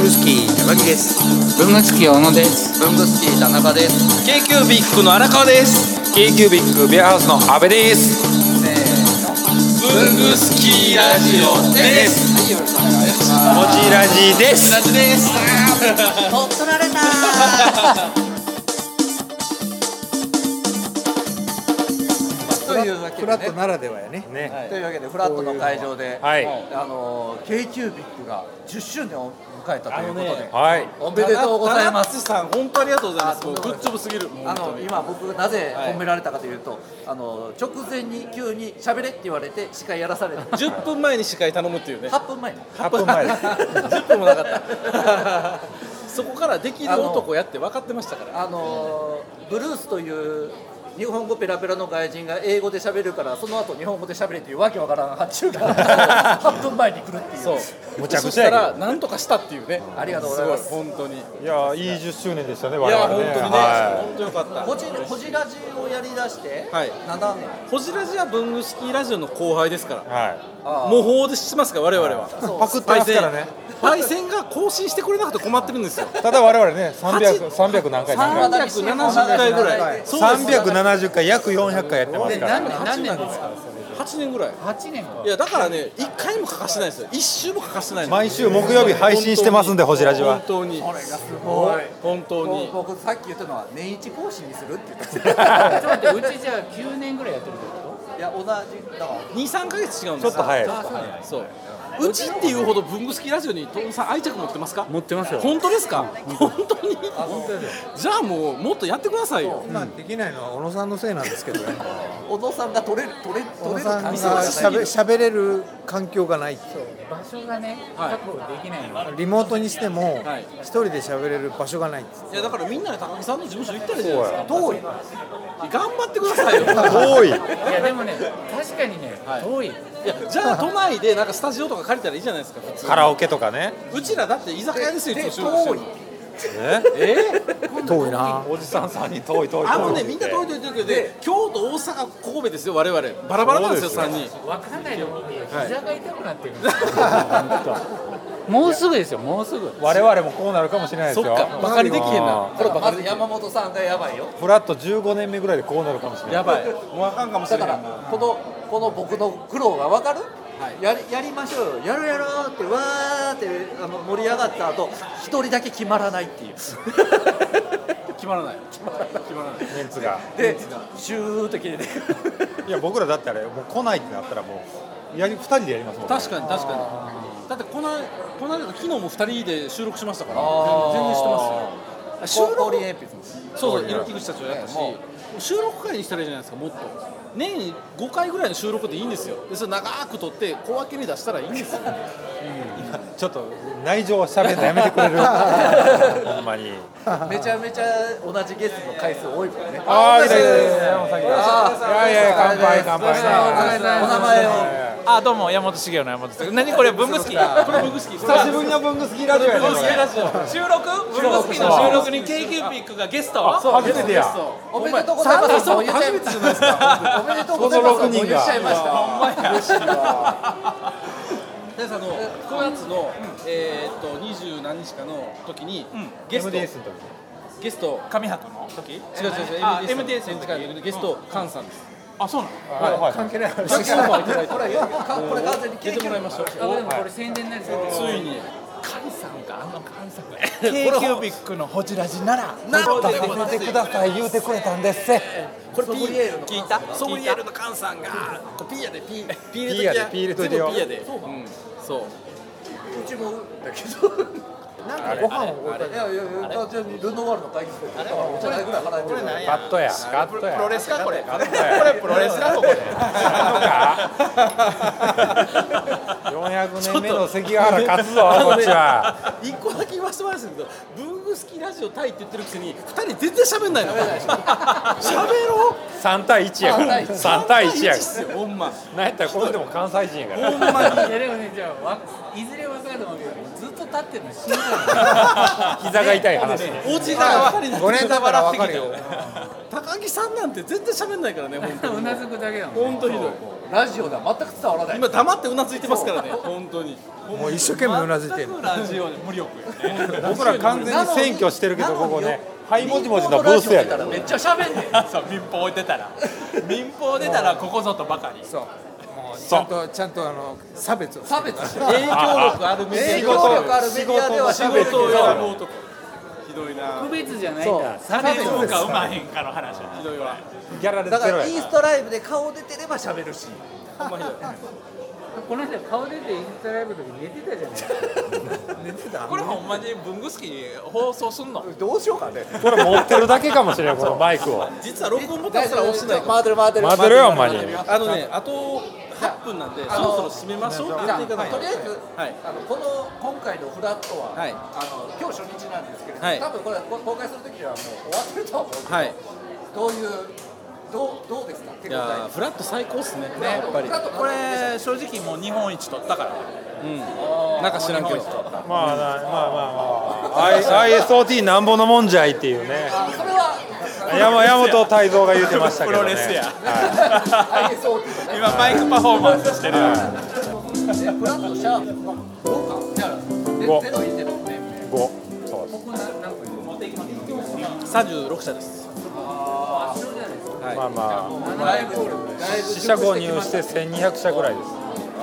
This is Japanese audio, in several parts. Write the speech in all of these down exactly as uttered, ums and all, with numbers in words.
具スキー高木です。 文具スキー小野です。 文具スキー田中です。 k キュービックの荒川です。 k キュービックビアハウスの阿部です。 せーの、 文具スキーラジオです。 はい、よろしくお願いします。 こちらじです。 ラジです。 と取られたというわけでね、 フラットならではやね。 ね、 はい、というわけでフラットの会場で、 はい、 あの k キュービックがじゅっしゅうねんを迎えたということで、 ね、 はい、 おめでとうございます。 さん本当ありがとうございます。もうグッジョブすぎる。 あの今僕なぜ褒められたかというと、はい、あの直前に急に喋れって言われて司会やらされた。 じゅっぷんまえに司会頼むっていうね。 はっぷんまえにはっぷんまえですじゅっぷんもなかったそこからできる男やって分かってましたから。 あのブルースという日本語ペラペラの外人が英語で喋るから、その後日本語で喋れというわけわからん発注がはっぷんまえに来るっていう。そうむちゃくちゃやけど、 そしたらなんとかしたっていうね。 ありがとうございます。 本当に。 いやいいじゅっしゅうねんでしたね。 いや本当にね、 はい、 本当よかった。 ホジホジラジをやりだしてはいななねん。 ホジラジは文具スキーラジオの後輩ですから。 はい、 模倣でしてますから我々は。 パクってますからね。 パイセンが更新してくれなくて困ってるんですよ。 ただ我々ねさんびゃく、さんびゃく何回何回さんびゃくななじゅっかいぐらい、 さんびゃくななじゅっかい、約よんひゃっかいやってますから。 何年何年ですか。 はちねんぐらい。 はちねんか。 いやだからね、いっかいも欠かしてないですよ。いっ週も欠かしてない。 毎週木曜日配信してますんで、ホジラジは本当に。 これがすごい。 本当に。 僕さっき言ったのは年一更新にするって言ってた。 ちょっと待って、うちじゃあきゅうねんぐらいやってるってこと。 いや同じだからに、さんかげつ違うんです。 ちょっと早いです。 そう。うちっていうほど文具スキーラジオにトムさん愛着持ってますか。 持ってますよ。 本当ですか。本当に。 本当ですよ。 じゃあもうもっとやってくださいよ。 今できないのは小野さんのせいなんですけどね。 小野さんが取れる取れる小取れる野さんがしゃべ喋れる環境がない。 場所がね、確保できないの。 リモートにしてもはい一人で喋れる場所がない。 いやだからみんなで高木さんの事務所行ったらいいじゃないですか。 遠い。 頑張ってくださいよ。 遠い。 いやでもね、確かにね、 はい遠い。 いやじゃあ都内でなんかスタジオとか借りたらいいじゃないですか。普通カラオケとかね。 うちらだって居酒屋ですよ。 でいつも収録してるの。 ええ遠いな。 おじさんさんに遠い遠い遠い。 あのね、みんな遠い遠い遠いけどね、京都、大阪、神戸ですよ、我々バラバラなんですよ、さんにん。 わかんないのに膝が痛くなってるんですよ。もうすぐですよ、もうすぐ。 我々もこうなるかもしれないですよ。 そっか、バカにできへんな。 これまず山本さんがやばいよ。 フラットじゅうごねんめぐらいでこうなるかもしれない。 やばい、もうあかんかもしれない。 だからこのこの僕の苦労がわかる？ はいやりやりましょうよ、やるやろうってわーってあの盛り上がった後、一人だけ決まらないっていう。 決まらない。決まらない。 メンツが。 で、シューって切れて。 いや僕らだってあれもう来ないってなったらもうやりふたりでやりますもんね。 確かに、確かに。だってこの、この間、昨日もふたりで収録しましたから、 あー全然してますよ。収録氷鉛筆。 そうそう、井口たちはやったし、収録会にしたらいいじゃないですか、もっと。年ごかいぐらいの収録でいいんですよ。でそれ長く撮って小分けに出したらいいんですよ。 ちょっと内情を喋るのやめてくれる。ほんまに。 めちゃめちゃ同じゲストの回数多いからね。 ああ、いやいやいやいや、 あいやいや、乾杯乾杯。 お名前を。 あ、どうも山本茂雄の山本です。何これ文具スキー。 これ文具スキー。 久しぶりの文具スキーラジオやね。 文具スキーラジオ。収録？文具スキーの収録に k キュービックがゲスト？ そう初めてや。 おめでとうございます。もう言っちゃいました。おめでとうございます。もう言っちゃいました。嬉しいわ。 でさあのくがつのえっと二十何日かの時にゲストエムディーエス の時。 ゲスト上博の時？ 違う違う違うあエムディーエエムディーエスス展示会のゲスト菅さんです。 あ、そうなの？ はいはい。 関係ない。 これこれこれ完全に出てもらいましょう。 あ、でもこれ宣伝になりそうです。 ついにカンさんか、あのカンさん。k キュービックのホジラジならなるほど。 出させてください言うてくれたんですせ。 これピソムリエールの聞いたソムリエールの菅さんがこれピーやでピーピー入れときやピー入れといてよ全部ピーやで。うんそう。 うちもだけど。なんかご飯をいやいやいや、単純にルノワールの会議室でお茶代ぐらい払えてる。 カットやカットや。 プロレスかこれ。こカットや。 れプロレスかここで。 よんひゃくねんめの関ヶ原勝つぞこっちは。 一個だけ言わせてもらいますけど、文具好きラジオタイって言ってるくせにふたり全然喋んないの。喋ろう。 さんたいいちやからさんたいいちやかっすよほんま。 らなんやったらこれでも関西人やからほんまに。 いやでもね、じゃあわいずれ分かると思うけど、ずっと立ってるのしんどい。 膝が痛い話ね。 おじがふたりにごねんだから分かるよ。 高木さんなんて全然喋んないからね、本当に。 うなずくだけだもん。 本当ひどい。 ラジオでは全く伝わらない。 今黙ってうなずいてますからね本当にもう一生懸命うなずいてる。 ラジオで無力よね僕ら完全に占拠してるけどここねはいもじもじのブースやで。 めっちゃ喋んねん。 そう民放出たら民放出たらここぞとばかりそうもうちゃんとちゃんとあの差別を差別してる。 影響力あるメディア影響力あるメディアでは仕喋るけど事を選ぶ男ひどいな区別じゃないんだ差差別別かうまへんかの話ひどいわギャラでだからゼロやインストライブで顔出てれば喋るし。 ほんまひどいこの人顔出てインスタライブの時寝てたじゃない寝てた。 これほんまに文具好き放送すんのどうしようかね。 これ持ってるだけかもしれないこのマイクを実は録音ボタンすら押してないから回ってる回ってる回ってるよほんまにあのねあとはっぷんなんでそろそろ締めましょうってじゃあ言っていかないととりあえず、 はいあのこの今回のフラットは、 はいあの今日初日なんですけれども、 はい多分これこ公開するときはもう終わってると思うけど、 はいどういうどうどうですか手い応え。 やーフラット最高っすねやっぱりフラットこれ正直もう日本一取ったからうんなんか知らんけどまあなまあまあまあ アイエスオーティー なんぼのもんじゃいっていうねあそれは山山本泰造が言ってましたけどねプロレスやはアイエスオーティー のね。 今マイクパフォーマンスしてるよでフラットシャープのごかじゃあごゼロいってるね。 いごそうですさんじゅうろく社ですまあまあだいぶだいぶ四捨五入してせんにひゃく社ぐらいです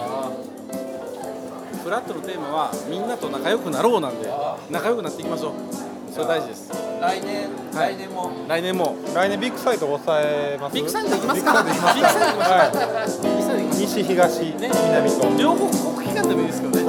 フラットのテーマはみんなと仲良くなろうなんで仲良くなっていきましょうそれ大事です来年来年も来年も来年ビッグサイト抑えますビッグサイト行きますかビッグサイト行きましょうはいビッグサイト行きましょ西東南とう両方国技館でもいいですけどね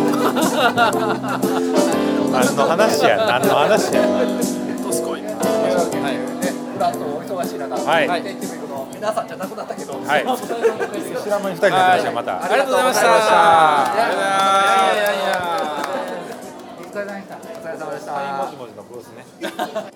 何の話や何の話やどすこいねフラットお忙しい中、 はいテイクビックの皆さんじゃなくなったけど、 はい知らん間にふたりになってましたまたありがとうございましたありがとうございましたいやいやいやいやお疲れ様でしたお疲れ様でした。 もじもじのブースね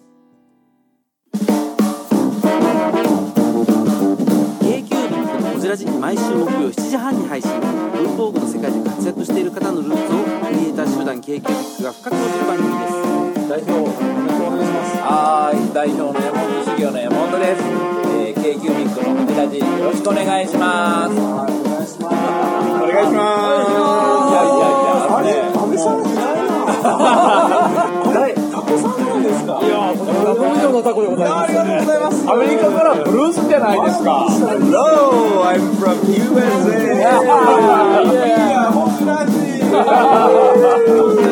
k q b のこじらじ毎週木曜しちじはんに配信文房具の世界で活躍している方のルーツをクリエイター集団 k q b が深く落ちる番組です代表よろしくお願いしますはい代表の山本修行の山本です、えー、k q b のこじらじよろしくお願いしますお願いしますお願いしますいやいやいやあれタケさんいないな誰タケさんなんですかいや僕以上のタコでございますありがとうございますアメリカからブルースじゃないですか Hello I'm from ユーエスエー いやいやいやもう